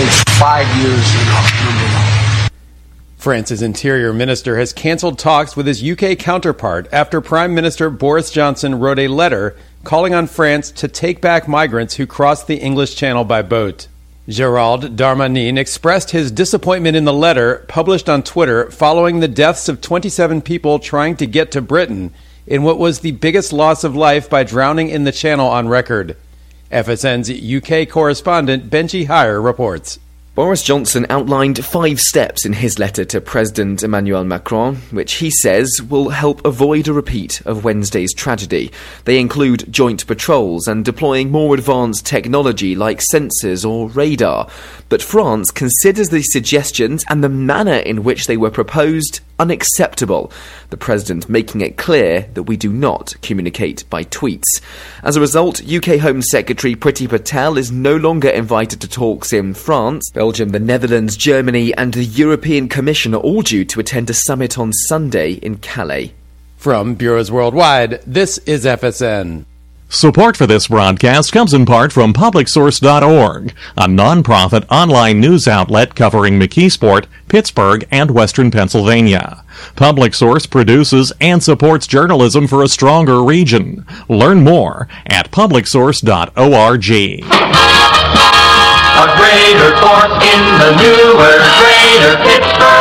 five years in number one. France's interior minister has cancelled talks with his U K counterpart after Prime Minister Boris Johnson wrote a letter calling on France to take back migrants who crossed the English Channel by boat. Gérald Darmanin expressed his disappointment in the letter published on Twitter following the deaths of twenty-seven people trying to get to Britain in what was the biggest loss of life by drowning in the Channel on record. F S N's U K correspondent Benji Heyer reports. Boris Johnson outlined five steps in his letter to President Emmanuel Macron, which he says will help avoid a repeat of Wednesday's tragedy. They include joint patrols and deploying more advanced technology like sensors or radar. But France considers these suggestions and the manner in which they were proposed unacceptable, the President making it clear that we do not communicate by tweets. As a result, U K Home Secretary Priti Patel is no longer invited to talks in France. Belgium, the Netherlands, Germany and the European Commission are all due to attend a summit on Sunday in Calais. From Bureaus Worldwide, this is F S N. Support for this broadcast comes in part from Public Source dot org, a non-profit online news outlet covering McKeesport, Pittsburgh, and Western Pennsylvania. Public Source produces and supports journalism for a stronger region. Learn more at Public Source dot org. A greater force in the newer, greater Pittsburgh.